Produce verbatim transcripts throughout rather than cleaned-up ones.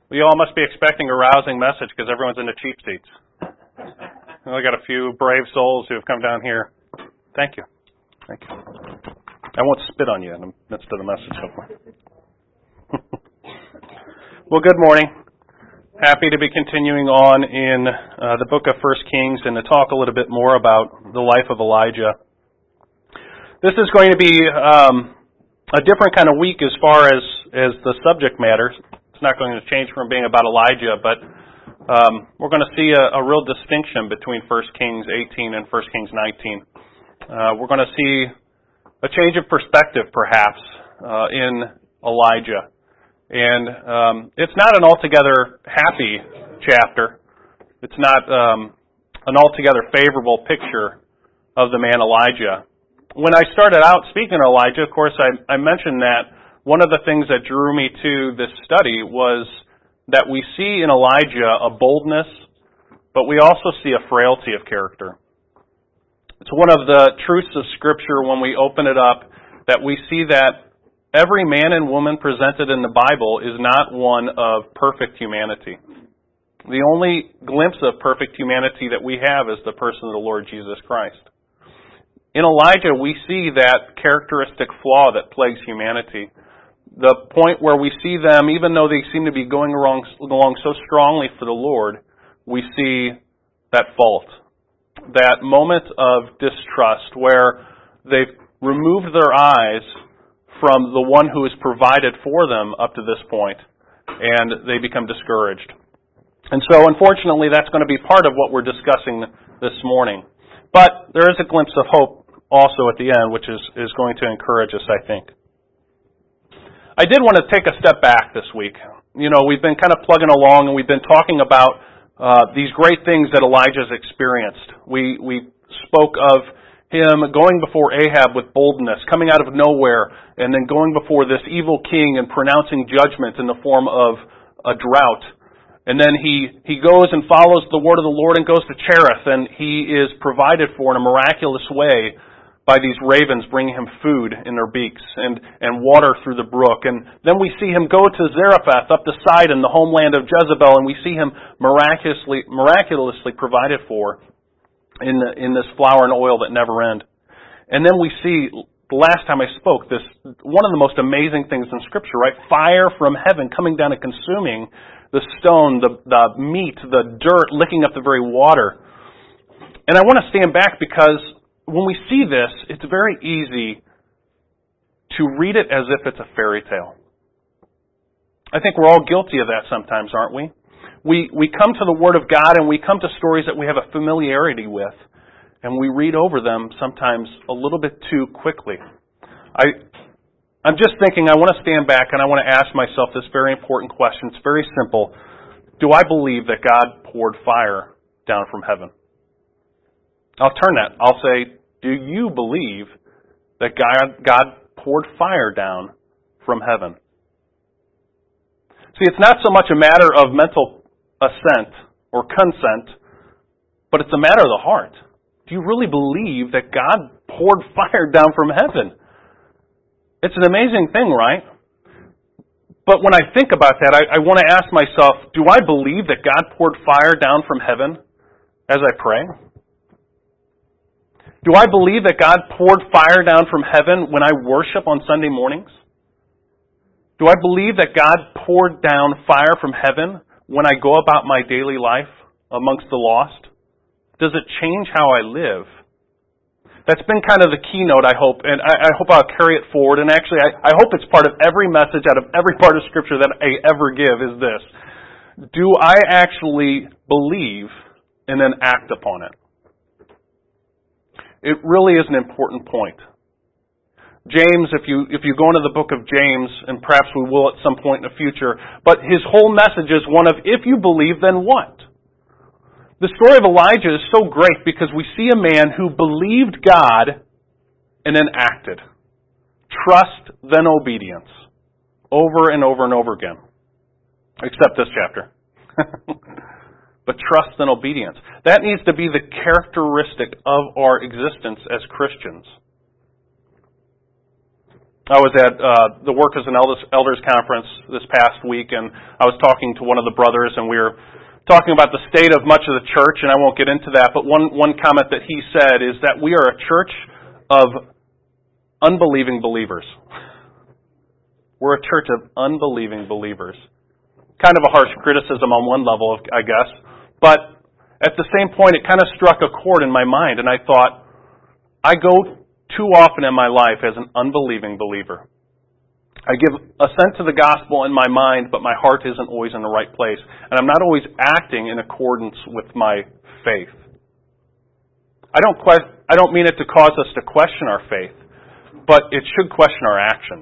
Well, you all must be expecting a rousing message because everyone's in the cheap seats. We got a few brave souls who have come down here. Thank you. Thank you. I won't spit on you in the midst of the message, hopefully. Well, good morning. Happy to be continuing on in uh, the book of First Kings and to talk a little bit more about the life of Elijah. This is going to be um, a different kind of week as far as, as the subject matter. It's not going to change from being about Elijah, but um, we're going to see a, a real distinction between First Kings eighteen and First Kings nineteen. Uh, we're going to see a change of perspective, perhaps, uh, in Elijah. And um, it's not an altogether happy chapter. It's not um, an altogether favorable picture of the man Elijah. When I started out speaking of Elijah, of course, I, I mentioned that one of the things that drew me to this study was that we see in Elijah a boldness, but we also see a frailty of character. It's one of the truths of Scripture when we open it up that we see that every man and woman presented in the Bible is not one of perfect humanity. The only glimpse of perfect humanity that we have is the person of the Lord Jesus Christ. In Elijah, we see that characteristic flaw that plagues humanity. The point where we see them, even though they seem to be going along, along so strongly for the Lord, we see that fault. That moment of distrust where they've removed their eyes from the one who has provided for them up to this point, and they become discouraged. And so, unfortunately, that's going to be part of what we're discussing this morning. But there is a glimpse of hope also at the end, which is, is going to encourage us, I think. I did want to take a step back this week. You know, we've been kind of plugging along, and we've been talking about uh, these great things that Elijah's experienced. We we spoke of him going before Ahab with boldness, coming out of nowhere, and then going before this evil king and pronouncing judgment in the form of a drought. And then he, he goes and follows the word of the Lord and goes to Cherith, and he is provided for in a miraculous way by these ravens bringing him food in their beaks and, and water through the brook. And then we see him go to Zarephath up the Sidon, the homeland of Jezebel, and we see him miraculously miraculously provided for in the, in this flour and oil that never end. And then we see, the last time I spoke, this one of the most amazing things in Scripture, right? Fire from heaven coming down and consuming the stone, the, the meat, the dirt, licking up the very water. And I want to stand back because when we see this, it's very easy to read it as if it's a fairy tale. I think we're all guilty of that sometimes, aren't we? We we come to the Word of God and we come to stories that we have a familiarity with, and we read over them sometimes a little bit too quickly. I, I'm just thinking I want to stand back and I want to ask myself this very important question. It's very simple. Do I believe that God poured fire down from heaven? I'll turn that. I'll say, do you believe that God, God poured fire down from heaven? See, it's not so much a matter of mental assent or consent, but it's a matter of the heart. Do you really believe that God poured fire down from heaven? It's an amazing thing, right? But when I think about that, I, I want to ask myself, do I believe that God poured fire down from heaven as I pray? Do I believe that God poured fire down from heaven when I worship on Sunday mornings? Do I believe that God poured down fire from heaven when I go about my daily life amongst the lost? Does it change how I live? That's been kind of the keynote, I hope, and I, I hope I'll carry it forward. And actually, I, I hope it's part of every message out of every part of Scripture that I ever give is this. Do I actually believe and then act upon it? It really is an important point. James, if you if you go into the book of James, and perhaps we will at some point in the future, but his whole message is one of, if you believe, then what? The story of Elijah is so great because we see a man who believed God and then acted. Trust, then obedience. Over and over and over again. Except this chapter. But trust and obedience. That needs to be the characteristic of our existence as Christians. I was at uh, the Work as an Elders, Elders Conference this past week, and I was talking to one of the brothers, and we were talking about the state of much of the church, and I won't get into that, but one, one comment that he said is that we are a church of unbelieving believers. We're a church of unbelieving believers. Kind of a harsh criticism on one level, I guess, but at the same point, it kind of struck a chord in my mind, and I thought, I go too often in my life as an unbelieving believer. I give assent to the gospel in my mind, but my heart isn't always in the right place, and I'm not always acting in accordance with my faith. I don't que- I don't mean it to cause us to question our faith, but it should question our actions.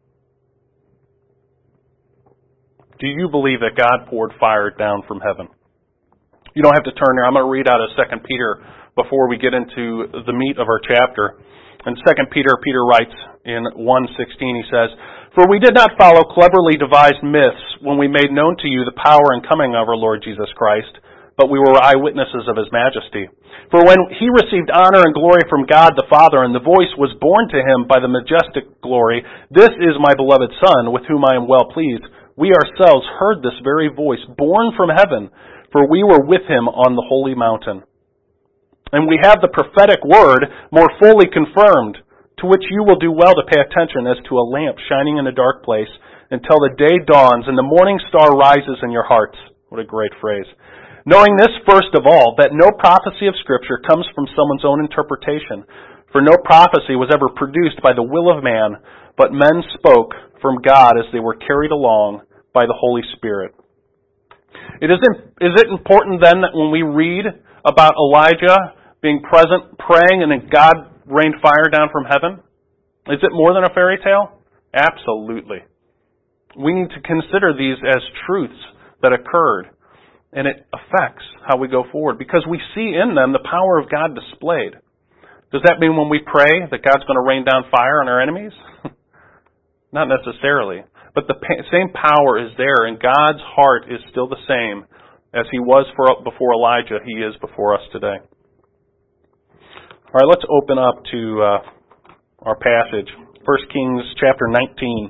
Do you believe that God poured fire down from heaven? You don't have to turn there. I'm going to read out of Second Peter before we get into the meat of our chapter. In Second Peter, Peter writes in one sixteen, he says, "For we did not follow cleverly devised myths when we made known to you the power and coming of our Lord Jesus Christ, but we were eyewitnesses of His majesty. For when He received honor and glory from God the Father, and the voice was borne to Him by the majestic glory, 'This is my beloved Son, with whom I am well pleased,' we ourselves heard this very voice borne from heaven, for we were with Him on the holy mountain. And we have the prophetic word more fully confirmed, to which you will do well to pay attention as to a lamp shining in a dark place until the day dawns and the morning star rises in your hearts." What a great phrase. "Knowing this first of all, that no prophecy of Scripture comes from someone's own interpretation. For no prophecy was ever produced by the will of man, but men spoke from God as they were carried along by the Holy Spirit." It isn't, is it important then that when we read about Elijah being present, praying, and then God rained fire down from heaven? Is it more than a fairy tale? Absolutely. We need to consider these as truths that occurred, and it affects how we go forward, because we see in them the power of God displayed. Does that mean when we pray that God's going to rain down fire on our enemies? Not necessarily. But the same power is there, and God's heart is still the same as He was for, before Elijah, He is before us today. All right, let's open up to uh, our passage, First Kings chapter nineteen.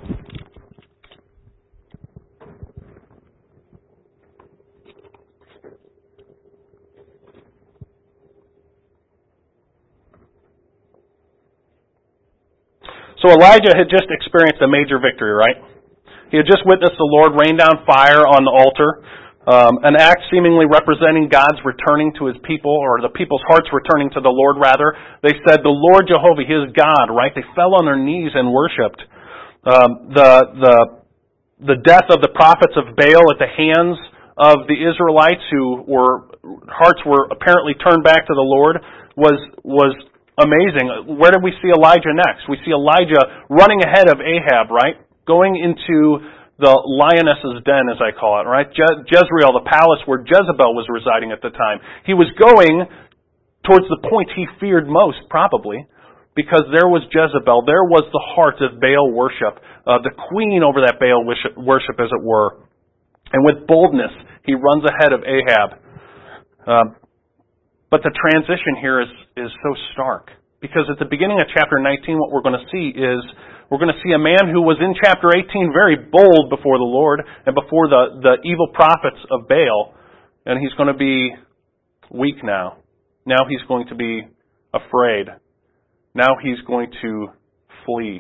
So Elijah had just experienced a major victory, right? He had just witnessed the Lord rain down fire on the altar, um, an act seemingly representing God's returning to His people, or the people's hearts returning to the Lord, rather. They said, "The Lord Jehovah, He is God," right? They fell on their knees and worshipped. Um, the, the, the death of the prophets of Baal at the hands of the Israelites, who were, hearts were apparently turned back to the Lord, was, was amazing. Where did we see Elijah next? We see Elijah running ahead of Ahab, right? Going into the lioness's den, as I call it, right? Je- Jezreel, the palace where Jezebel was residing at the time. He was going towards the point he feared most, probably, because there was Jezebel. There was the heart of Baal worship, uh, the queen over that Baal worship, worship, as it were. And with boldness, he runs ahead of Ahab. Um, But the transition here is, is so stark. Because at the beginning of chapter nineteen, what we're going to see is, we're going to see a man who was in chapter eighteen very bold before the Lord and before the, the evil prophets of Baal. And he's going to be weak now. Now he's going to be afraid. Now he's going to flee.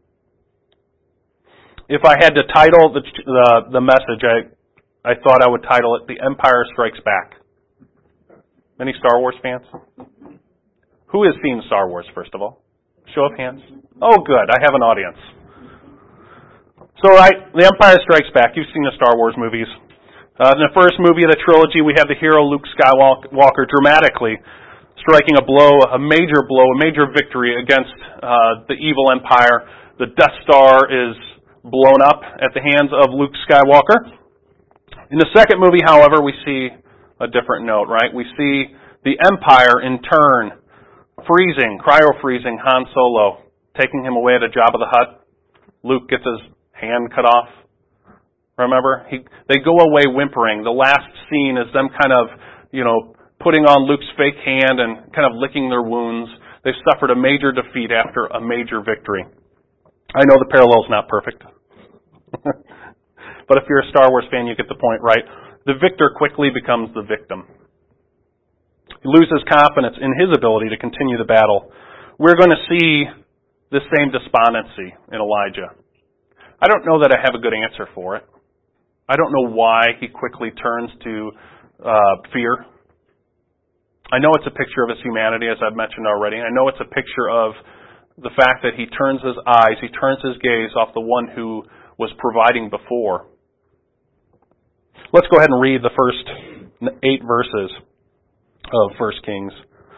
If I had to title the, the, the message, I, I thought I would title it, "The Empire Strikes Back." Any Star Wars fans? Who has seen Star Wars, first of all? Show of hands. Oh, good. I have an audience. So, right, The Empire Strikes Back. You've seen the Star Wars movies. Uh, in the first movie of the trilogy, we have the hero Luke Skywalker dramatically striking a blow, a major blow, a major victory against uh, the evil empire. The Death Star is blown up at the hands of Luke Skywalker. In the second movie, however, we see a different note, right? We see the Empire in turn freezing, cryo-freezing Han Solo, taking him away to Jabba the Hutt. Luke gets his hand cut off. Remember? He, they go away whimpering. The last scene is them kind of, you know, putting on Luke's fake hand and kind of licking their wounds. They've suffered a major defeat after a major victory. I know the parallel's not perfect. But if you're a Star Wars fan, you get the point, right? The victor quickly becomes the victim. He loses confidence in his ability to continue the battle. We're going to see the same despondency in Elijah. I don't know that I have a good answer for it. I don't know why he quickly turns to uh, fear. I know it's a picture of his humanity, as I've mentioned already. I know it's a picture of the fact that he turns his eyes, he turns his gaze off the one who was providing before. Let's go ahead and read the first eight verses of First Kings.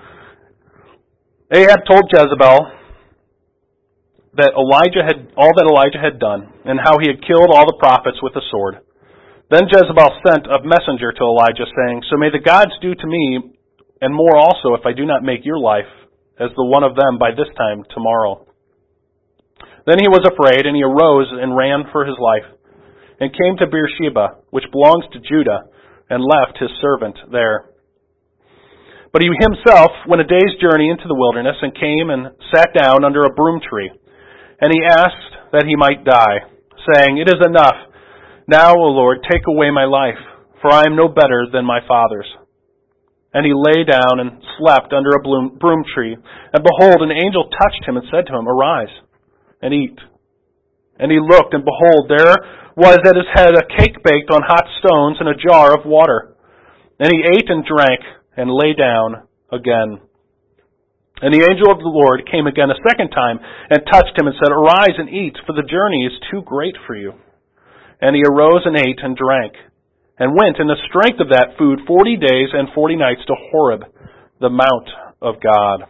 Ahab told Jezebel that Elijah had all that Elijah had done, and how he had killed all the prophets with the sword. Then Jezebel sent a messenger to Elijah, saying, "So may the gods do to me, and more also, if I do not make your life as the one of them by this time tomorrow." Then he was afraid, and he arose and ran for his life, and came to Beersheba, which belongs to Judah, and left his servant there. But he himself went a day's journey into the wilderness, and came and sat down under a broom tree. And he asked that he might die, saying, "It is enough. Now, O Lord, take away my life, for I am no better than my fathers." And he lay down and slept under a broom tree. And behold, an angel touched him and said to him, "Arise and eat." And he looked, and behold, there was at his head a cake baked on hot stones and a jar of water. And he ate and drank and lay down again. And the angel of the Lord came again a second time and touched him and said, "Arise and eat, for the journey is too great for you." And he arose and ate and drank, and went in the strength of that food forty days and forty nights to Horeb, the mount of God.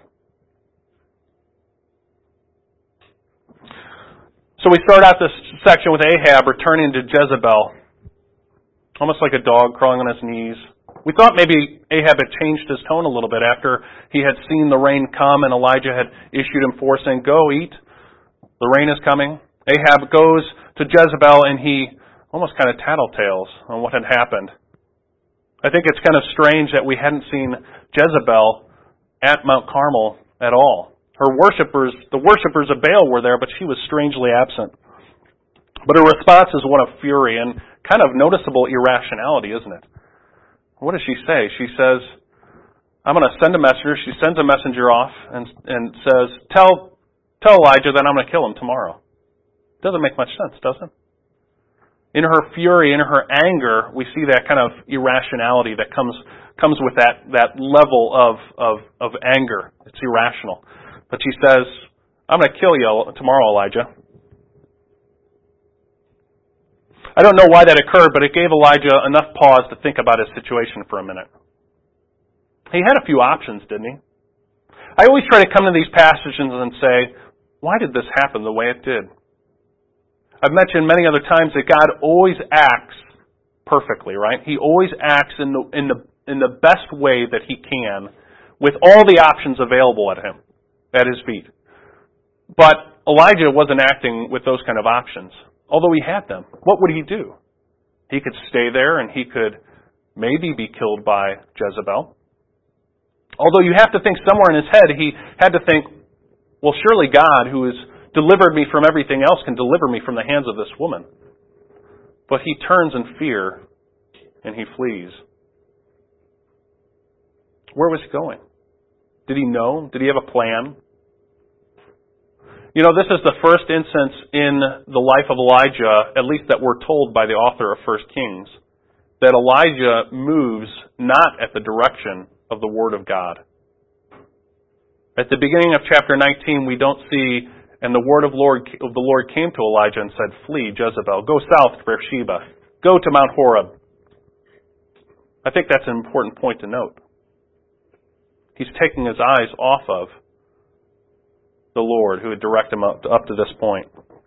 So we start out this section with Ahab returning to Jezebel, almost like a dog crawling on his knees. We thought maybe Ahab had changed his tone a little bit after he had seen the rain come and Elijah had issued him forth saying, "Go eat, the rain is coming." Ahab goes to Jezebel and he almost kind of tattletales on what had happened. I think it's kind of strange that we hadn't seen Jezebel at Mount Carmel at all. Her worshipers, the worshipers of Baal were there, but she was strangely absent. But her response is one of fury and kind of noticeable irrationality, isn't it? What does she say? She says, "I'm going to send a messenger." She sends a messenger off and and says, "Tell tell Elijah that I'm going to kill him tomorrow." Doesn't make much sense, does it? In her fury, in her anger, we see that kind of irrationality that comes comes with that, that level of, of, of anger. It's irrational. But she says, "I'm going to kill you tomorrow, Elijah." I don't know why that occurred, but it gave Elijah enough pause to think about his situation for a minute. He had a few options, didn't he? I always try to come to these passages and say, why did this happen the way it did? I've mentioned many other times that God always acts perfectly, right? He always acts in the in the in the best way that he can with all the options available at him, at his feet. But Elijah wasn't acting with those kind of options. Although he had them, what would he do? He could stay there and he could maybe be killed by Jezebel. Although you have to think somewhere in his head, he had to think, well, surely God, who has delivered me from everything else, can deliver me from the hands of this woman. But he turns in fear and he flees. Where was he going? Did he know? Did he have a plan? You know, this is the first instance in the life of Elijah, at least that we're told by the author of First Kings, that Elijah moves not at the direction of the Word of God. At the beginning of chapter nineteen, we don't see, "And the word of Lord of the Lord came to Elijah and said, 'Flee, Jezebel, go south to Beersheba, go to Mount Horeb.'" I think that's an important point to note. He's taking his eyes off of the Lord who had directed him up to, up to this point.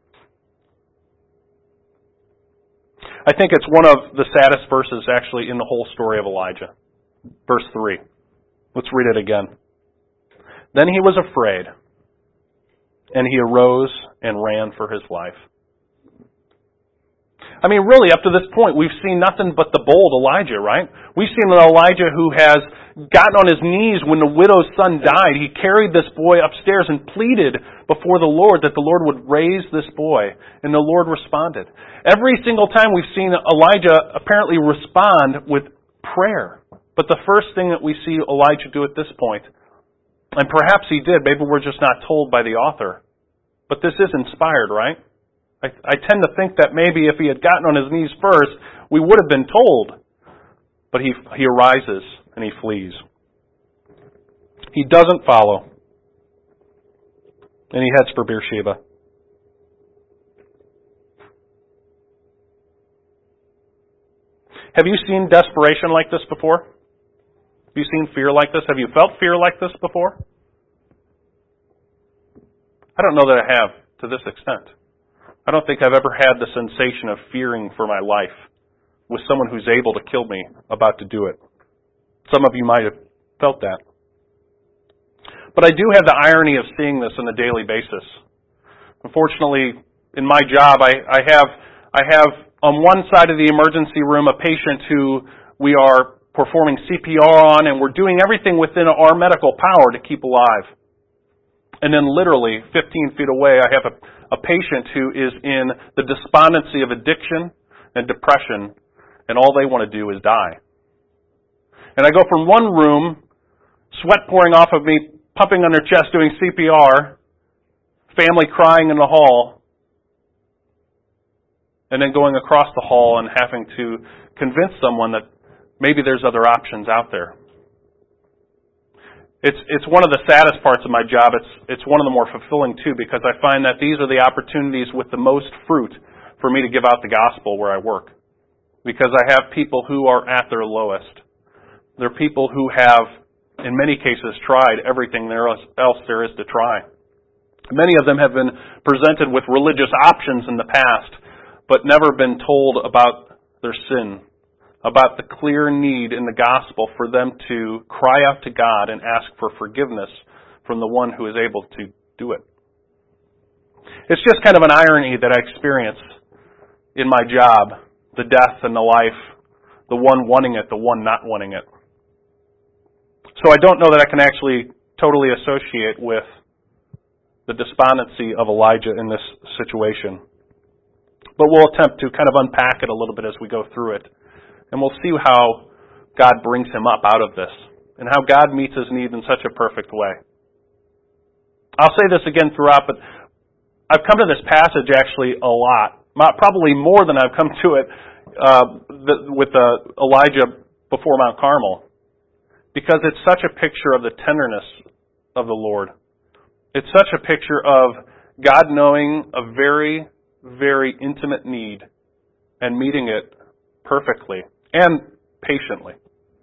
I think it's one of the saddest verses actually in the whole story of Elijah. Verse three. Let's read it again. "Then he was afraid, and he arose and ran for his life." I mean, really, up to this point, we've seen nothing but the bold Elijah, right? We've seen an Elijah who has gotten on his knees when the widow's son died. He carried this boy upstairs and pleaded before the Lord that the Lord would raise this boy, and the Lord responded. Every single time we've seen Elijah apparently respond with prayer. But the first thing that we see Elijah do at this point, and perhaps he did, maybe we're just not told by the author, but this is inspired, right? I, I tend to think that maybe if he had gotten on his knees first, we would have been told. But he he arises and he flees. He doesn't follow. And he heads for Beersheba. Have you seen desperation like this before? Have you seen fear like this? Have you felt fear like this before? I don't know that I have to this extent. I don't think I've ever had the sensation of fearing for my life with someone who's able to kill me about to do it. Some of you might have felt that. But I do have the irony of seeing this on a daily basis. Unfortunately, in my job, I, I have I have on one side of the emergency room a patient who we are performing C P R on, and we're doing everything within our medical power to keep alive. And then literally fifteen feet away, I have a, a patient who is in the despondency of addiction and depression, and all they want to do is die. And I go from one room, sweat pouring off of me, pumping on their chest, doing C P R, family crying in the hall, and then going across the hall and having to convince someone that maybe there's other options out there. It's it's one of the saddest parts of my job. It's it's one of the more fulfilling too, because I find that these are the opportunities with the most fruit for me to give out the gospel where I work. Because I have people who are at their lowest. They're people who have, in many cases, tried everything there else there is to try. Many of them have been presented with religious options in the past, but never been told about their sin, about the clear need in the gospel for them to cry out to God and ask for forgiveness from the one who is able to do it. It's just kind of an irony that I experience in my job, the death and the life, the one wanting it, the one not wanting it. So I don't know that I can actually totally associate with the despondency of Elijah in this situation. But we'll attempt to kind of unpack it a little bit as we go through it. And we'll see how God brings him up out of this and how God meets his need in such a perfect way. I'll say this again throughout, but I've come to this passage actually a lot, probably more than I've come to it uh, with uh, Elijah before Mount Carmel, because it's such a picture of the tenderness of the Lord. It's such a picture of God knowing a very, very intimate need and meeting it perfectly and patiently.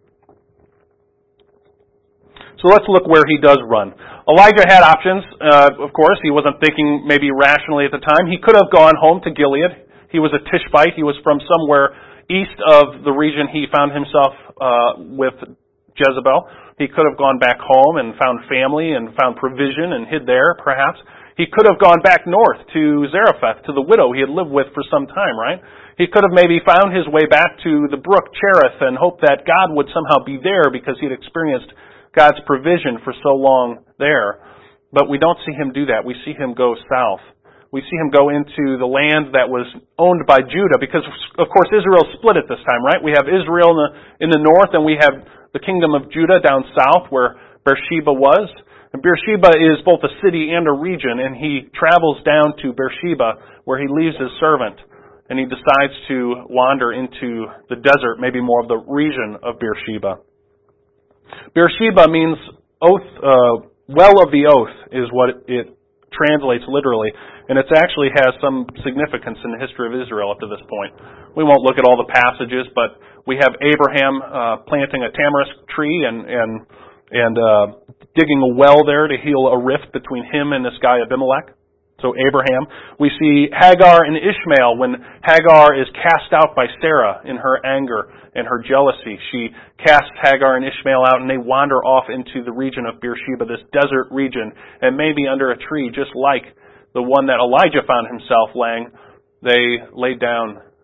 So let's look where he does run. Elijah had options, uh, of course. He wasn't thinking maybe rationally at the time. He could have gone home to Gilead. He was a Tishbite. He was from somewhere east of the region he found himself uh, with Jezebel. He could have gone back home and found family and found provision and hid there, perhaps. He could have gone back north to Zarephath, to the widow he had lived with for some time, right? He could have maybe found his way back to the brook Cherith and hoped that God would somehow be there because he had experienced God's provision for so long there. But we don't see him do that. We see him go south. We see him go into the land that was owned by Judah because, of course, Israel split at this time, right? We have Israel in the, in the north and we have the kingdom of Judah down south where Beersheba was. And Beersheba is both a city and a region, and he travels down to Beersheba where he leaves his servant. And he decides to wander into the desert, maybe more of the region of Beersheba. Beersheba means oath, uh, well of the oath is what it translates literally. And it actually has some significance in the history of Israel up to this point. We won't look at all the passages, but we have Abraham uh, planting a tamarisk tree and and, and uh, digging a well there to heal a rift between him and this guy Abimelech. So Abraham. We see Hagar and Ishmael when Hagar is cast out by Sarah in her anger and her jealousy. She casts Hagar and Ishmael out and they wander off into the region of Beersheba, this desert region, and maybe under a tree, just like the one that Elijah found himself laying. They laid down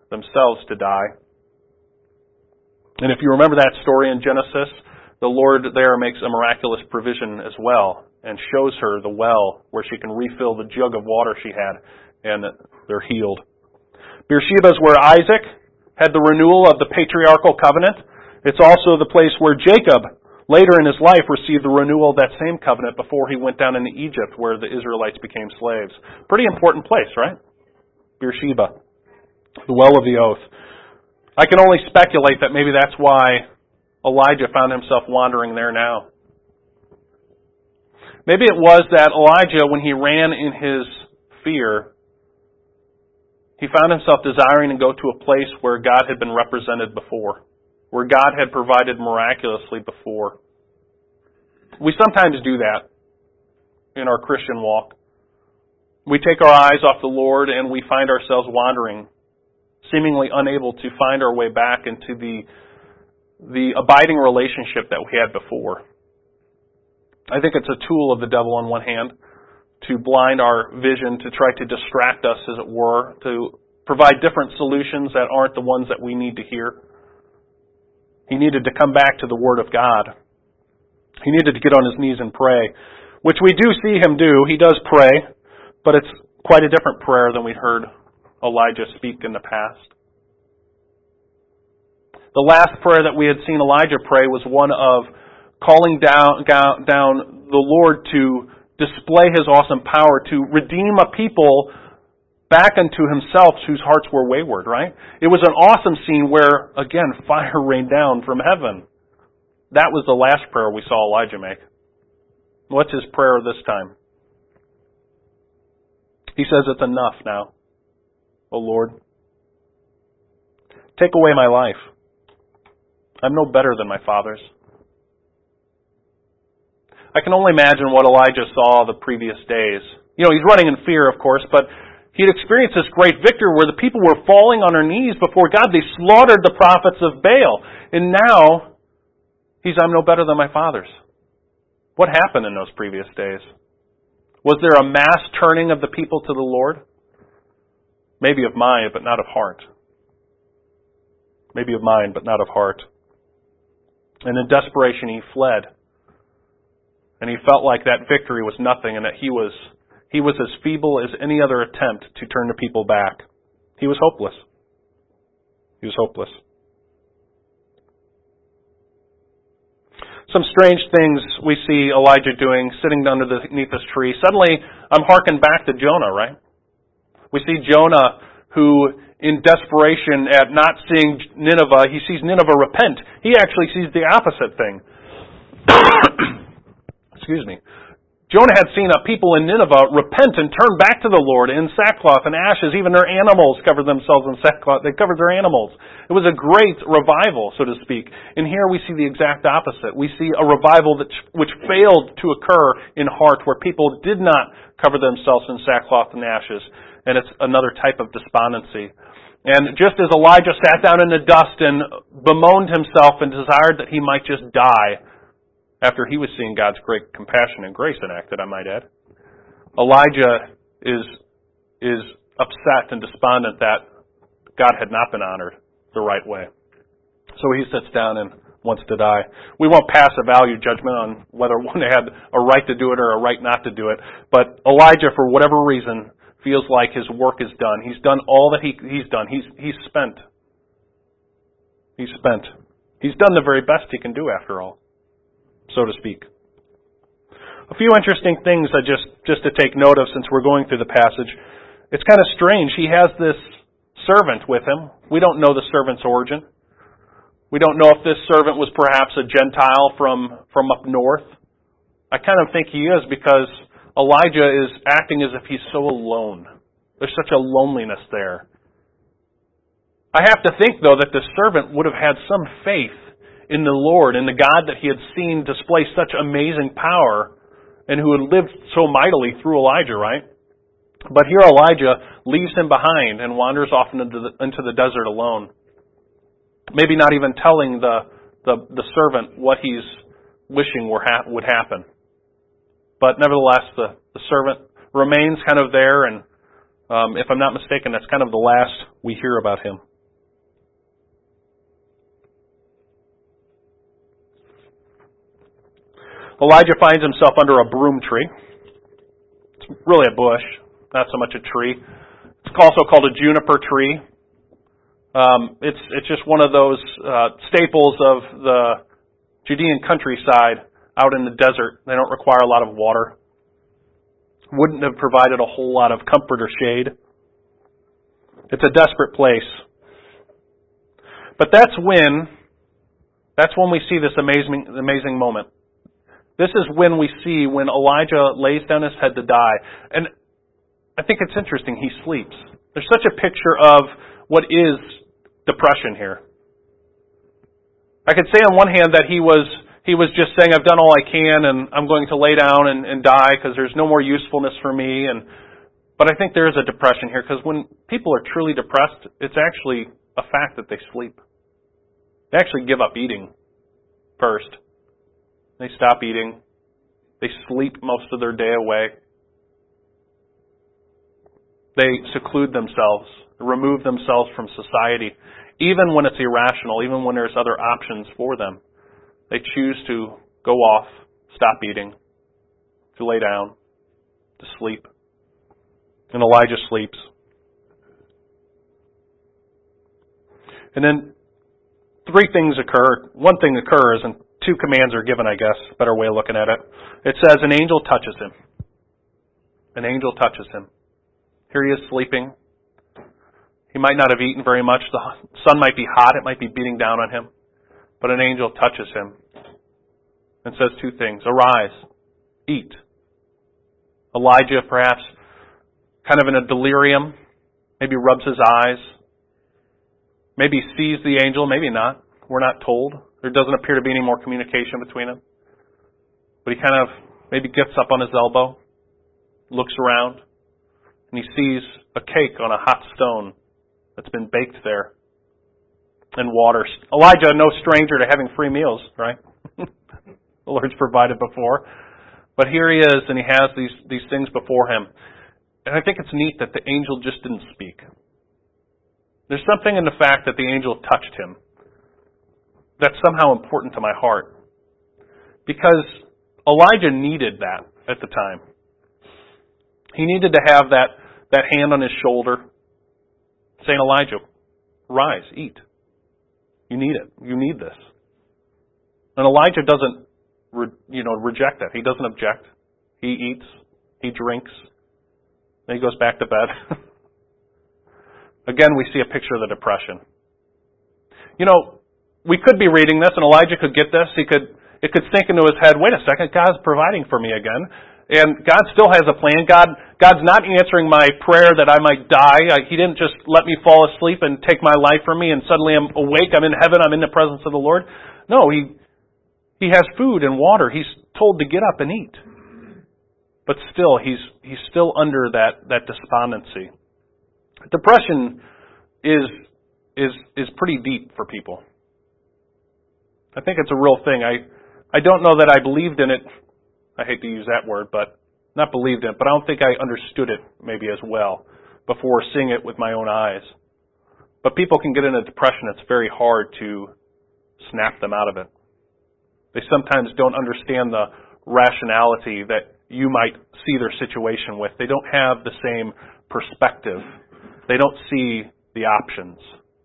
themselves to die. And if you remember that story in Genesis, the Lord there makes a miraculous provision as well and shows her the well where she can refill the jug of water she had, and they're healed. Beersheba is where Isaac had the renewal of the patriarchal covenant. It's also the place where Jacob, later in his life, received the renewal of that same covenant before he went down into Egypt where the Israelites became slaves. Pretty important place, right? Beersheba, the well of the oath. I can only speculate that maybe that's why Elijah found himself wandering there now. Maybe it was that Elijah, when he ran in his fear, he found himself desiring to go to a place where God had been represented before, where God had provided miraculously before. We sometimes do that in our Christian walk. We take our eyes off the Lord and we find ourselves wandering, seemingly unable to find our way back into the, the abiding relationship that we had before. I think it's a tool of the devil on one hand to blind our vision, to try to distract us, as it were, to provide different solutions that aren't the ones that we need to hear. He needed to come back to the Word of God. He needed to get on his knees and pray, which we do see him do. He does pray, but it's quite a different prayer than we'd heard Elijah speak in the past. The last prayer that we had seen Elijah pray was one of calling down, down the Lord to display his awesome power, to redeem a people back unto himself whose hearts were wayward, right? It was an awesome scene where, again, fire rained down from heaven. That was the last prayer we saw Elijah make. What's his prayer this time? He says, it's enough now, O Lord. Take away my life. I'm no better than my fathers. I can only imagine what Elijah saw the previous days. You know, he's running in fear, of course, but he'd experienced this great victory where the people were falling on their knees before God. They slaughtered the prophets of Baal. And now, he's, I'm no better than my fathers. What happened in those previous days? Was there a mass turning of the people to the Lord? Maybe of mind, but not of heart. Maybe of mind, but not of heart. And in desperation, he fled. And he felt like that victory was nothing and that he was he was as feeble as any other attempt to turn the people back. He was hopeless. He was hopeless. Some strange things we see Elijah doing, sitting underneath this tree. Suddenly, I'm hearkened back to Jonah, right? We see Jonah who, in desperation at not seeing Nineveh, he sees Nineveh repent. He actually sees the opposite thing. Excuse me. Jonah had seen a people in Nineveh repent and turn back to the Lord in sackcloth and ashes. Even their animals covered themselves in sackcloth. They covered their animals. It was a great revival, so to speak. And here we see the exact opposite. We see a revival that which failed to occur in heart, where people did not cover themselves in sackcloth and ashes. And it's another type of despondency. And just as Elijah sat down in the dust and bemoaned himself and desired that he might just die, after he was seeing God's great compassion and grace enacted, I might add, Elijah is is upset and despondent that God had not been honored the right way. So he sits down and wants to die. We won't pass a value judgment on whether one had a right to do it or a right not to do it. But Elijah, for whatever reason, feels like his work is done. He's done all that he, he's done. He's he's spent. He's spent. He's done the very best he can do, after all, so to speak. A few interesting things I just, just to take note of since we're going through the passage. It's kind of strange. He has this servant with him. We don't know the servant's origin. We don't know if this servant was perhaps a Gentile from, from up north. I kind of think he is, because Elijah is acting as if he's so alone. There's such a loneliness there. I have to think, though, that this servant would have had some faith in the Lord, in the God that he had seen display such amazing power and who had lived so mightily through Elijah, right? But here Elijah leaves him behind and wanders off into the, into the desert alone. Maybe not even telling the, the, the servant what he's wishing were ha- would happen. But nevertheless, the, the servant remains kind of there, and um, if I'm not mistaken, that's kind of the last we hear about him. Elijah finds himself under a broom tree. It's really a bush, not so much a tree. It's also called a juniper tree. Um, it's it's just one of those uh, staples of the Judean countryside out in the desert. They don't require a lot of water. Wouldn't have provided a whole lot of comfort or shade. It's a desperate place. But that's when, that's when we see this amazing, amazing moment. This is when we see when Elijah lays down his head to die. And I think it's interesting, he sleeps. There's such a picture of what is depression here. I could say on one hand that he was he was just saying, I've done all I can and I'm going to lay down and, and die because there's no more usefulness for me. And But I think there is a depression here because when people are truly depressed, it's actually a fact that they sleep. They actually give up eating first. They stop eating. They sleep most of their day away. They seclude themselves, remove themselves from society, even when it's irrational, even when there's other options for them. They choose to go off, stop eating, to lay down, to sleep. And Elijah sleeps. And then three things occur. One thing occurs, and two commands are given, I guess. Better way of looking at it. It says an angel touches him. An angel touches him. Here he is sleeping. He might not have eaten very much. The sun might be hot. It might be beating down on him. But an angel touches him and says two things. Arise, eat. Elijah, perhaps kind of in a delirium, maybe rubs his eyes. Maybe sees the angel, maybe not. We're not told. There doesn't appear to be any more communication between them. But he kind of maybe gets up on his elbow, looks around, and he sees a cake on a hot stone that's been baked there, and water. Elijah, no stranger to having free meals, right? The Lord's provided before. But here he is, and he has these, these things before him. And I think it's neat that the angel just didn't speak. There's something in the fact that the angel touched him that's somehow important to my heart. Because Elijah needed that at the time. He needed to have that, that hand on his shoulder saying, Elijah, rise, eat. You need it. You need this. And Elijah doesn't re, you know, reject that. He doesn't object. He eats. He drinks. Then he goes back to bed. Again, we see a picture of the depression. You know, we could be reading this, and Elijah could get this. He could, it could sink into his head, wait a second, God's providing for me again. And God still has a plan. God, God's not answering my prayer that I might die. He didn't just let me fall asleep and take my life from me, and suddenly I'm awake, I'm in heaven, I'm in the presence of the Lord. No, He, he has food and water. He's told to get up and eat. But still, he's, he's still under that, that despondency. Depression is is is pretty deep for people. I think it's a real thing. I I don't know that I believed in it. I hate to use that word, but not believed in it, but I don't think I understood it maybe as well before seeing it with my own eyes. But people can get into depression. It's very hard to snap them out of it. They sometimes don't understand the rationality that you might see their situation with. They don't have the same perspective. They don't see the options.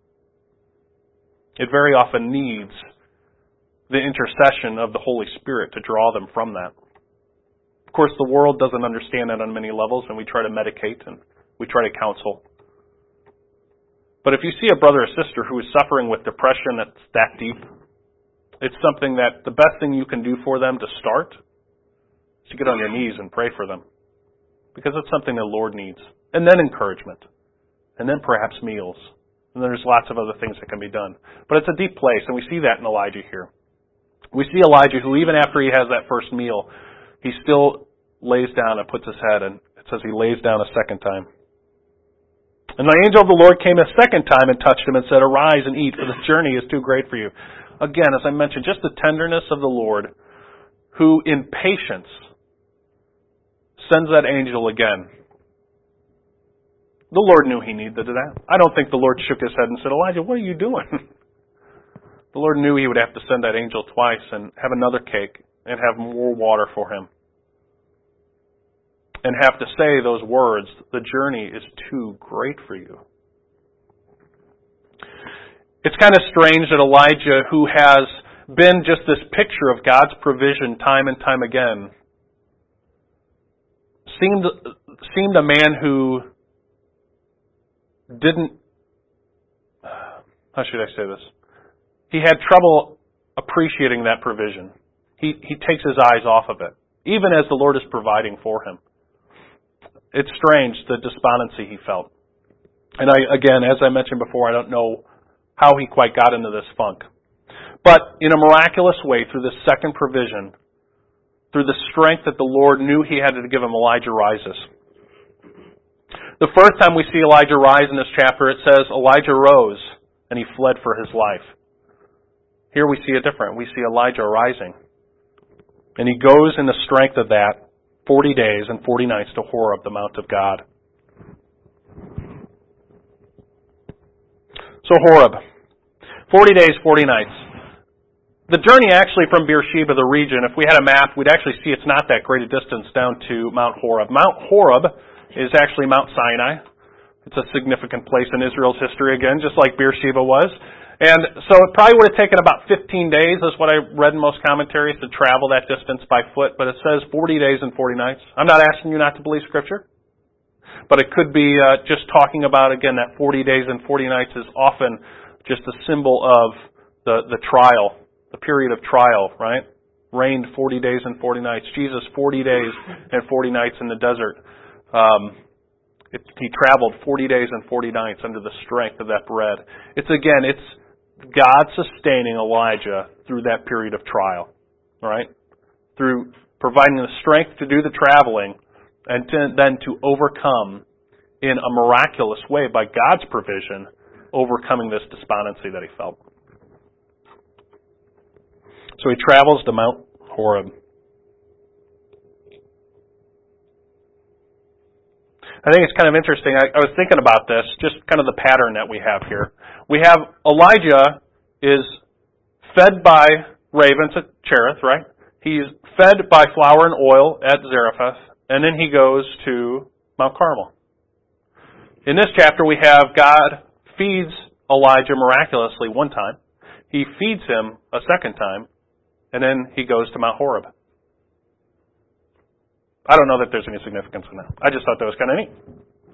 It very often needs the intercession of the Holy Spirit to draw them from that. Of course, the world doesn't understand that on many levels, and we try to medicate and we try to counsel. But if you see a brother or sister who is suffering with depression that's that deep, it's something that the best thing you can do for them to start is to get on your knees and pray for them. Because it's something the Lord needs. And then encouragement. And then perhaps meals. And there's lots of other things that can be done. But it's a deep place, and we see that in Elijah here. We see Elijah who, even after he has that first meal, he still lays down and puts his head, and it says he lays down a second time. And the angel of the Lord came a second time and touched him and said, Arise and eat, for the journey is too great for you. Again, as I mentioned, just the tenderness of the Lord, who in patience sends that angel again. The Lord knew he needed that. I don't think the Lord shook his head and said, Elijah, what are you doing? The Lord knew he would have to send that angel twice and have another cake and have more water for him. And have to say those words, the journey is too great for you. It's kind of strange that Elijah, who has been just this picture of God's provision time and time again, seemed seemed a man who didn't, how should I say this? He had trouble appreciating that provision. He he takes his eyes off of it, even as the Lord is providing for him. It's strange, the despondency he felt. And I again, as I mentioned before, I don't know how he quite got into this funk. But in a miraculous way, through this second provision, through the strength that the Lord knew he had to give him, Elijah rises. The first time we see Elijah rise in this chapter, it says Elijah rose and he fled for his life. Here we see it different. We see Elijah rising. And he goes in the strength of that forty days and forty nights to Horeb, the Mount of God. So Horeb. forty days, forty nights. The journey actually from Beersheba, the region, if we had a map, we'd actually see it's not that great a distance down to Mount Horeb. Mount Horeb is actually Mount Sinai. It's a significant place in Israel's history again, just like Beersheba was. And so it probably would have taken about fifteen days, is what I read in most commentaries, to travel that distance by foot. But it says forty days and forty nights. I'm not asking you not to believe Scripture. But it could be uh, just talking about, again, that forty days and forty nights is often just a symbol of the, the trial, the period of trial, right? Reigned forty days and forty nights. Jesus, forty days and forty nights in the desert. Um, it, he traveled forty days and forty nights under the strength of that bread. It's, again, it's God sustaining Elijah through that period of trial, right? Through providing the strength to do the traveling and to, then to overcome in a miraculous way by God's provision, overcoming this despondency that he felt. So he travels to Mount Horeb. I think it's kind of interesting. I, I was thinking about this, just kind of the pattern that we have here. We have Elijah is fed by ravens at Cherith, right? He's fed by flour and oil at Zarephath, and then he goes to Mount Carmel. In this chapter, we have God feeds Elijah miraculously one time. He feeds him a second time, and then he goes to Mount Horeb. I don't know that there's any significance in that. I just thought that was kind of neat.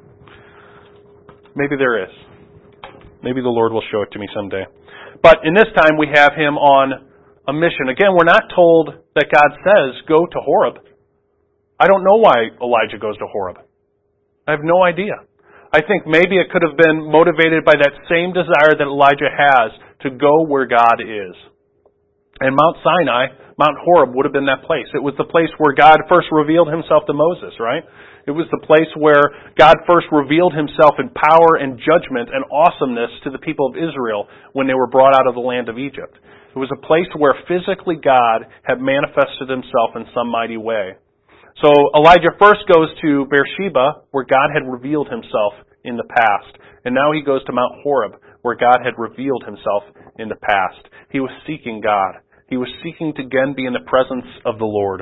Maybe there is. Maybe the Lord will show it to me someday. But in this time, we have him on a mission. Again, we're not told that God says, go to Horeb. I don't know why Elijah goes to Horeb. I have no idea. I think maybe it could have been motivated by that same desire that Elijah has to go where God is. And Mount Sinai, Mount Horeb would have been that place. It was the place where God first revealed himself to Moses, right? It was the place where God first revealed himself in power and judgment and awesomeness to the people of Israel when they were brought out of the land of Egypt. It was a place where physically God had manifested himself in some mighty way. So Elijah first goes to Beersheba, where God had revealed himself in the past. And now he goes to Mount Horeb, where God had revealed himself in the past. He was seeking God. He was seeking to again be in the presence of the Lord.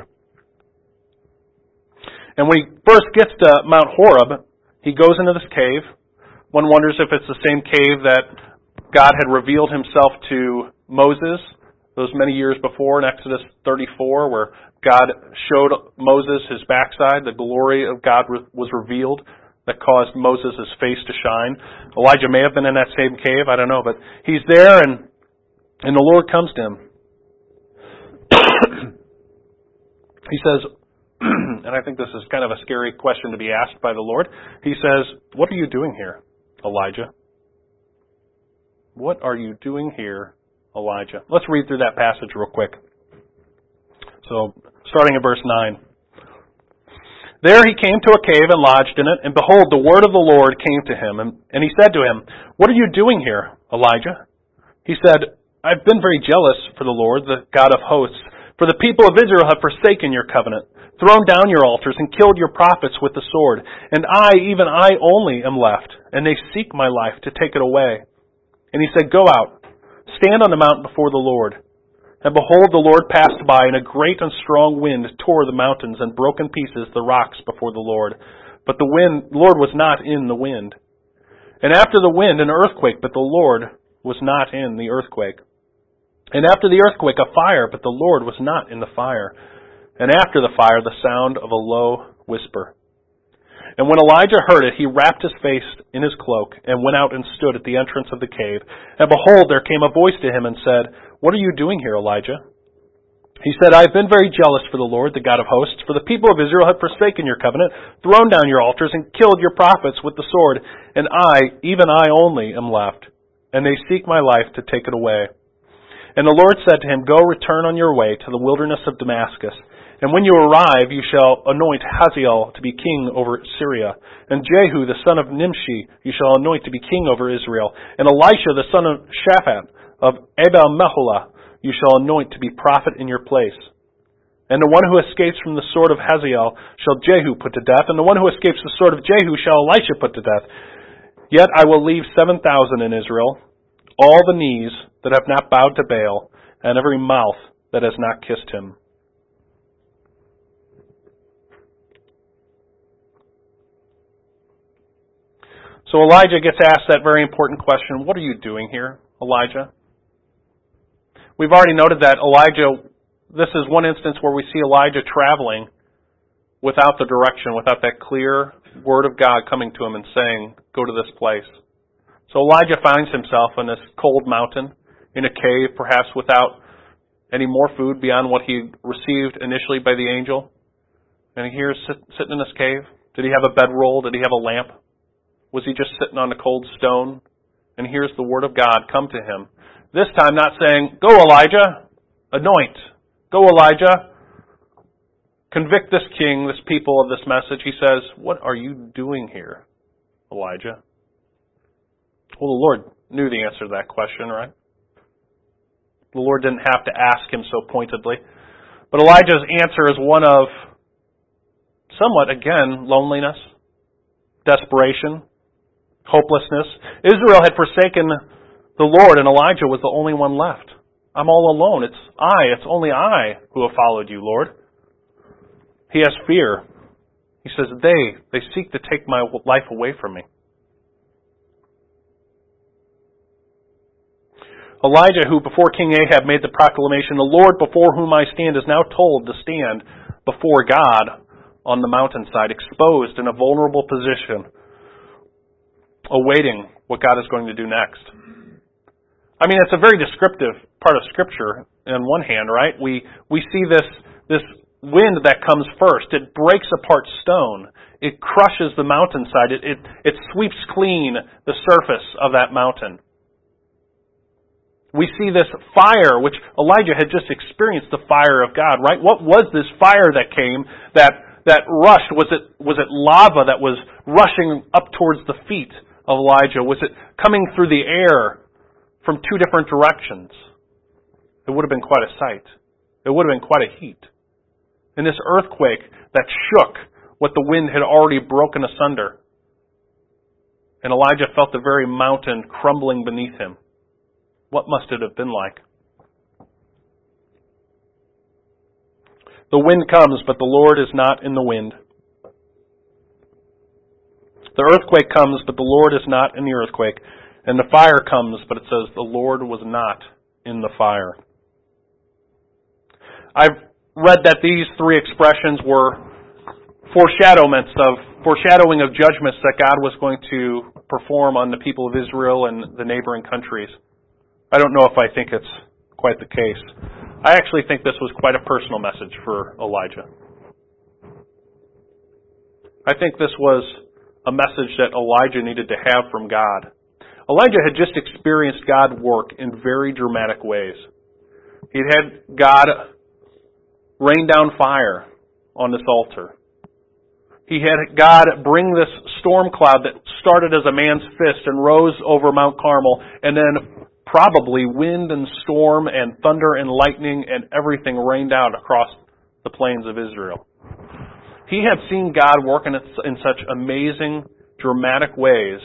And when he first gets to Mount Horeb, he goes into this cave. One wonders if it's the same cave that God had revealed himself to Moses those many years before in Exodus thirty-four, where God showed Moses his backside. The glory of God was revealed that caused Moses' face to shine. Elijah may have been in that same cave, I don't know, but he's there and, and the Lord comes to him. He says, and I think this is kind of a scary question to be asked by the Lord. He says, what are you doing here, Elijah? What are you doing here, Elijah? Let's read through that passage real quick. So, starting at verse nine. There he came to a cave and lodged in it, and behold, the word of the Lord came to him, and, and he said to him, what are you doing here, Elijah? He said, I've been very jealous for the Lord, the God of hosts, for the people of Israel have forsaken your covenant, thrown down your altars, and killed your prophets with the sword. And I, even I only, am left, and they seek my life to take it away. And he said, go out, stand on the mountain before the Lord. And behold, the Lord passed by, and a great and strong wind tore the mountains and broke in pieces the rocks before the Lord. But the wind, Lord was not in the wind. And after the wind, an earthquake, but the Lord was not in the earthquake. And after the earthquake, a fire, but the Lord was not in the fire. And after the fire, the sound of a low whisper. And when Elijah heard it, he wrapped his face in his cloak and went out and stood at the entrance of the cave. And behold, there came a voice to him and said, "What are you doing here, Elijah?" He said, "I have been very jealous for the Lord, the God of hosts, for the people of Israel have forsaken your covenant, thrown down your altars, and killed your prophets with the sword. And I, even I only, am left, and they seek my life to take it away." And the Lord said to him, "Go, return on your way to the wilderness of Damascus. And when you arrive, you shall anoint Hazael to be king over Syria. And Jehu, the son of Nimshi, you shall anoint to be king over Israel. And Elisha, the son of Shaphat, of Abel-Meholah, you shall anoint to be prophet in your place. And the one who escapes from the sword of Hazael shall Jehu put to death, and the one who escapes the sword of Jehu shall Elisha put to death. Yet I will leave seven thousand in Israel, all the knees that have not bowed to Baal, and every mouth that has not kissed him." So Elijah gets asked that very important question, "What are you doing here, Elijah?" We've already noted that Elijah, this is one instance where we see Elijah traveling without the direction, without that clear word of God coming to him and saying, "Go to this place." So Elijah finds himself in this cold mountain, in a cave, perhaps without any more food beyond what he received initially by the angel. And he here's sit, sitting in this cave. Did he have a bedroll? Did he have a lamp? Was he just sitting on a cold stone? And here's the word of God come to him. This time not saying, "Go, Elijah, anoint. Go, Elijah, convict this king, this people of this message." He says, "What are you doing here, Elijah?" Well, the Lord knew the answer to that question, right? The Lord didn't have to ask him so pointedly. But Elijah's answer is one of somewhat, again, loneliness, desperation, hopelessness. Israel had forsaken the Lord, and Elijah was the only one left. "I'm all alone. It's I, it's only I who have followed you, Lord." He has fear. He says, they, they seek to take my life away from me. Elijah, who before King Ahab made the proclamation, "The Lord before whom I stand is now told to stand before God on the mountainside," exposed in a vulnerable position, awaiting what God is going to do next. I mean, it's a very descriptive part of Scripture on one hand, right? We we see this this wind that comes first. It breaks apart stone. It crushes the mountainside. It, it, it sweeps clean the surface of that mountain. We see this fire, which Elijah had just experienced the fire of God, right? What was this fire that came, that that rushed? Was it was it lava that was rushing up towards the feet of Elijah? Was it coming through the air from two different directions? It would have been quite a sight. It would have been quite a heat. And this earthquake that shook what the wind had already broken asunder. And Elijah felt the very mountain crumbling beneath him. What must it have been like? The wind comes, but the Lord is not in the wind. The earthquake comes, but the Lord is not in the earthquake. And the fire comes, but it says the Lord was not in the fire. I've read that these three expressions were foreshadowments of foreshadowing of judgments that God was going to perform on the people of Israel and the neighboring countries. I don't know if I think it's quite the case. I actually think this was quite a personal message for Elijah. I think this was a message that Elijah needed to have from God. Elijah had just experienced God work in very dramatic ways. He'd had God rain down fire on this altar. He had God bring this storm cloud that started as a man's fist and rose over Mount Carmel, and then probably wind and storm and thunder and lightning and everything rained out across the plains of Israel. He had seen God work in, in such amazing, dramatic ways.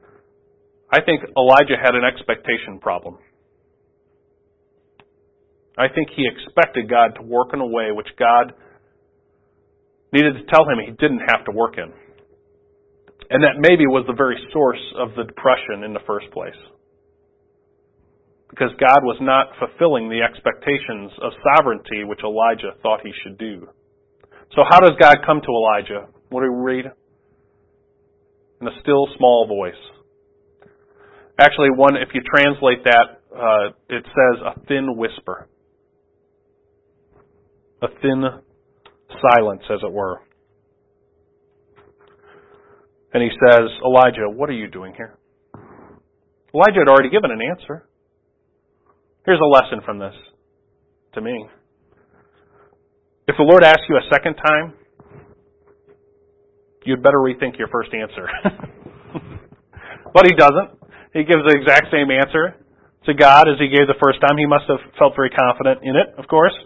I think Elijah had an expectation problem. I think he expected God to work in a way which God needed to tell him he didn't have to work in. And that maybe was the very source of the depression in the first place. Because God was not fulfilling the expectations of sovereignty which Elijah thought he should do. So how does God come to Elijah? What do we read? In a still small voice. Actually, one, if you translate that, uh, it says a thin whisper. A thin silence, as it were. And he says, Elijah, what are you doing here? Elijah had already given an answer. Here's a lesson from this to me. If the Lord asks you a second time, you'd better rethink your first answer. But he doesn't. He gives the exact same answer to God as he gave the first time. He must have felt very confident in it, of course.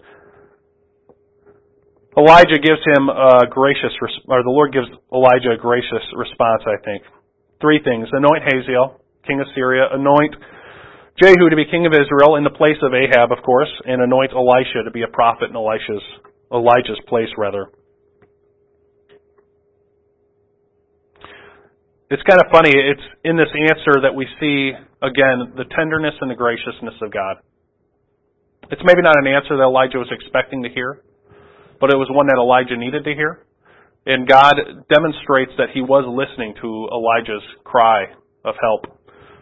Elijah gives him a gracious, or the Lord gives Elijah a gracious response, I think. Three things. Anoint Hazael, king of Syria. Anoint Jehu to be king of Israel in the place of Ahab, of course. And anoint Elisha to be a prophet in Elisha's, Elijah's place, rather. It's kind of funny. It's in this answer that we see, again, the tenderness and the graciousness of God. It's maybe not an answer that Elijah was expecting to hear, but it was one that Elijah needed to hear. And God demonstrates that he was listening to Elijah's cry of help.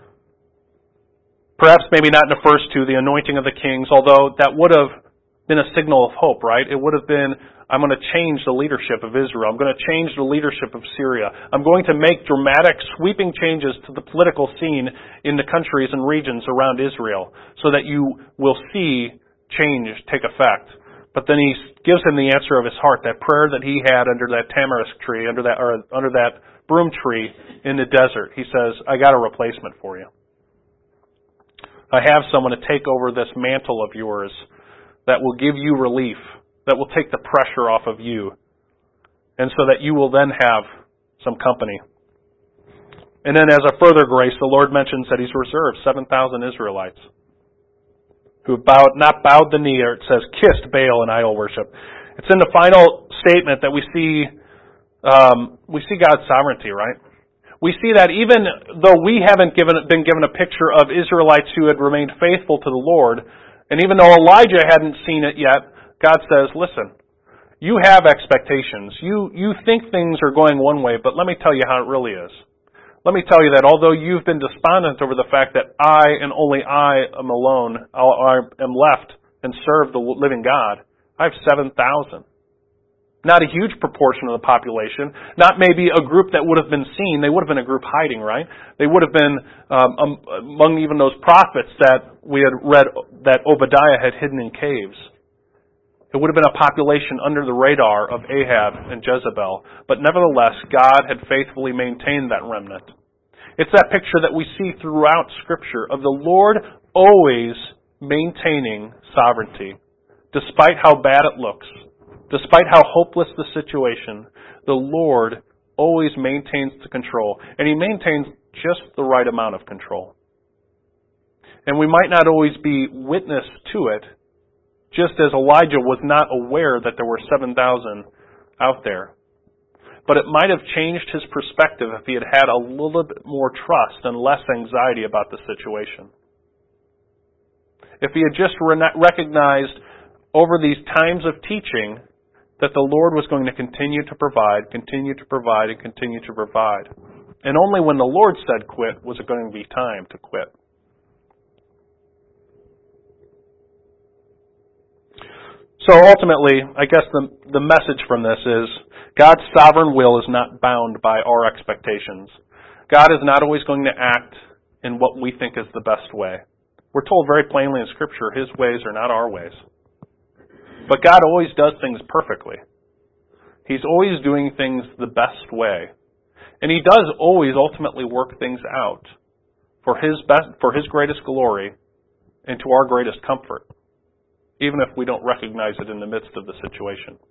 Perhaps maybe not in the first two, the anointing of the kings, although that would have been a signal of hope, right? It would have been, I'm going to change the leadership of Israel. I'm going to change the leadership of Syria. I'm going to make dramatic, sweeping changes to the political scene in the countries and regions around Israel so that you will see change take effect. But then he gives him the answer of his heart, that prayer that he had under that tamarisk tree, under that or under that broom tree in the desert. He says, I got a replacement for you. I have someone to take over this mantle of yours that will give you relief, that will take the pressure off of you, and so that you will then have some company. And then as a further grace, the Lord mentions that he's reserved seven thousand Israelites who bowed, not bowed the knee, or it says kissed Baal and idol worship. It's in the final statement that we see um, we see God's sovereignty, right? We see that even though we haven't given, been given a picture of Israelites who had remained faithful to the Lord, and even though Elijah hadn't seen it yet, God says, listen, you have expectations. You, you think things are going one way, but let me tell you how it really is. Let me tell you that although you've been despondent over the fact that I and only I am alone, I am left and serve the living God, I have seven thousand. Not a huge proportion of the population, not maybe a group that would have been seen. They would have been a group hiding, right? They would have been um, among even those prophets that we had read that Obadiah had hidden in caves. It would have been a population under the radar of Ahab and Jezebel. But nevertheless, God had faithfully maintained that remnant. It's that picture that we see throughout Scripture of the Lord always maintaining sovereignty, despite how bad it looks. Despite how hopeless the situation, the Lord always maintains the control. And he maintains just the right amount of control. And we might not always be witness to it, just as Elijah was not aware that there were seven thousand out there. But it might have changed his perspective if he had had a little bit more trust and less anxiety about the situation. If he had just re- recognized over these times of teaching that the Lord was going to continue to provide, continue to provide, and continue to provide. And only when the Lord said quit was it going to be time to quit. So ultimately, I guess the, the message from this is God's sovereign will is not bound by our expectations. God is not always going to act in what we think is the best way. We're told very plainly in Scripture, His ways are not our ways. But God always does things perfectly. He's always doing things the best way. And He does always ultimately work things out for His best, for His greatest glory and to our greatest comfort, even if we don't recognize it in the midst of the situation.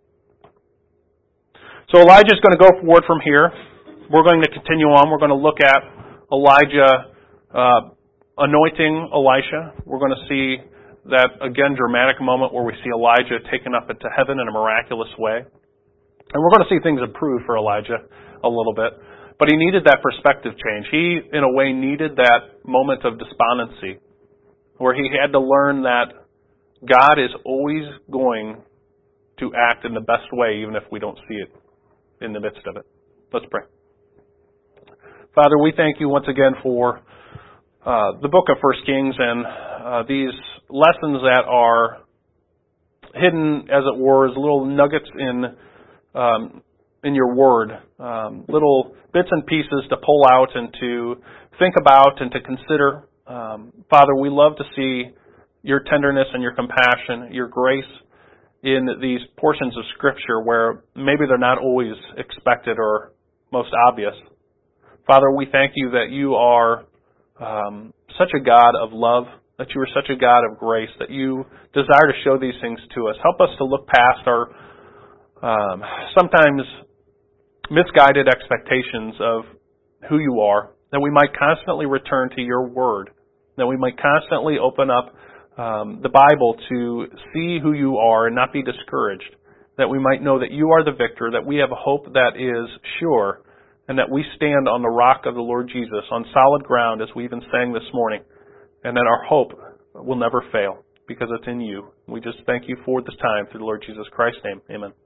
So Elijah's going to go forward from here. We're going to continue on. We're going to look at Elijah uh, anointing Elisha. We're going to see that, again, dramatic moment where we see Elijah taken up into heaven in a miraculous way. And we're going to see things improve for Elijah a little bit. But he needed that perspective change. He, in a way, needed that moment of despondency where he had to learn that God is always going to act in the best way, even if we don't see it in the midst of it. Let's pray. Father, we thank you once again for uh, the book of First Kings and uh, these lessons that are hidden, as it were, as little nuggets in um, in your word, um, little bits and pieces to pull out and to think about and to consider. Um, Father, we love to see your tenderness and your compassion, your grace in these portions of Scripture where maybe they're not always expected or most obvious. Father, we thank you that you are um, such a God of love, that you are such a God of grace, that you desire to show these things to us. Help us to look past our um, sometimes misguided expectations of who you are, that we might constantly return to your word, that we might constantly open up um, the Bible to see who you are and not be discouraged, that we might know that you are the victor, that we have a hope that is sure, and that we stand on the rock of the Lord Jesus, on solid ground, as we even sang this morning, and that our hope will never fail, because it's in you. We just thank you for this time, through the Lord Jesus Christ's name. Amen.